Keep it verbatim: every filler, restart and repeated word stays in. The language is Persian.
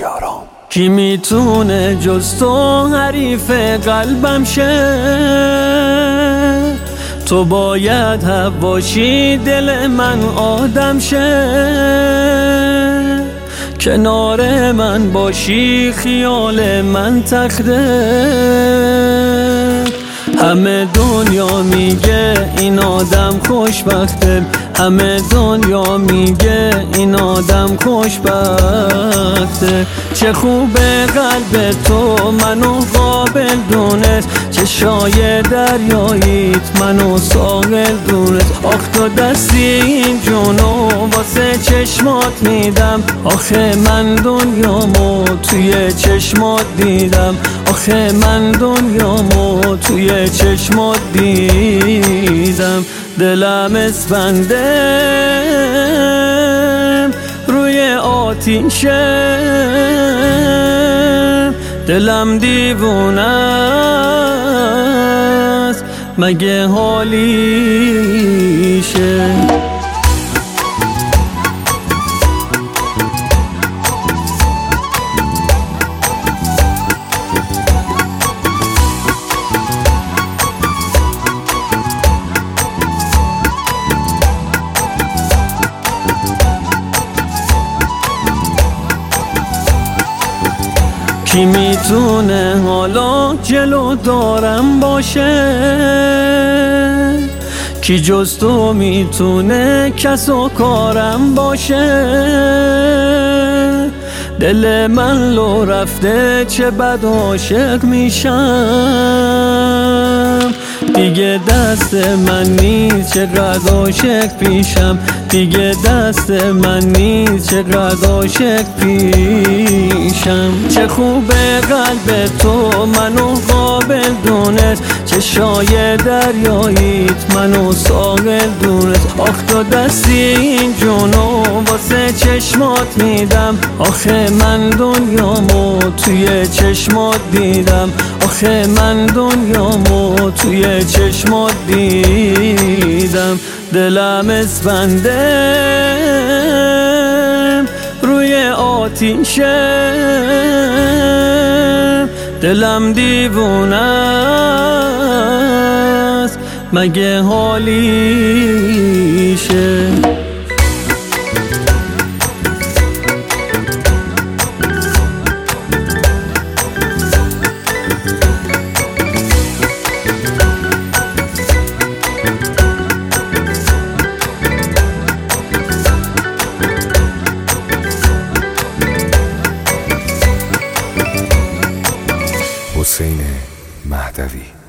یارام. کی میتونه جز تو حریف قلبم شه؟ تو باید حواشی دل من آدم شه، کنار من باشی خیال من تخته. همه دنیا میگه این آدم خوشبخته، همه دنیا میگه این آدم خوشبخته. چه خوبه قلب تو منو قابل دونست، چه شای دریاییت منو ساحل دونست. آخ تو دستی این جونو واسه چشمات میدم، آخه من دنیامو توی چشمات دیدم، آخه من دنیامو توی چشمات دیدم. دلم اسفنده روی آتیشه، دلم دیوونه است مگه حالیشه. کی میتونه حالا جلو دارم باشه؟ کی جز تو میتونه کس و کارم باشه؟ دل من لو رفته چه بد عاشق میشم، دیگه دست من نیست چقدر عاشق پیشم، دیگه دست من نیست چقدر عاشق پیشم. چه خوبه قلب تو منو قابل دونست، چه شای دریاییت منو ساحل دونست. آخ تو دستی این جونو واسه چشمات میدم، آخه من دنیامو توی چشمات دیدم، آخه من دنیامو توی چشمات دیدم. دلم اسفنده روی آتیشه، دلم دیوونه است مگه حالیشه. حسین مهدوی.